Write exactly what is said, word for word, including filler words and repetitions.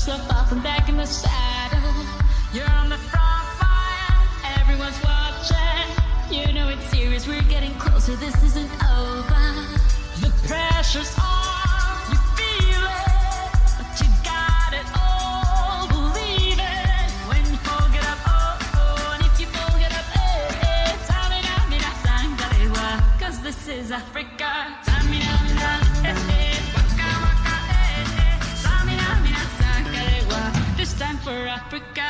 yourself off and back in the saddle. You're on the front line, everyone's watching. You know it's serious, we're getting closer, this isn't over. The pressure's on, you feel it, but you got it all, believe it. When you fold it up, oh, oh, and if you fold it up, eh, eh, Tamina, mina, sangalewa, cause this is Africa. Tamina, mina, eh, eh, waka, waka, eh, eh, Tamina, mina, sangalewa, this time for Africa.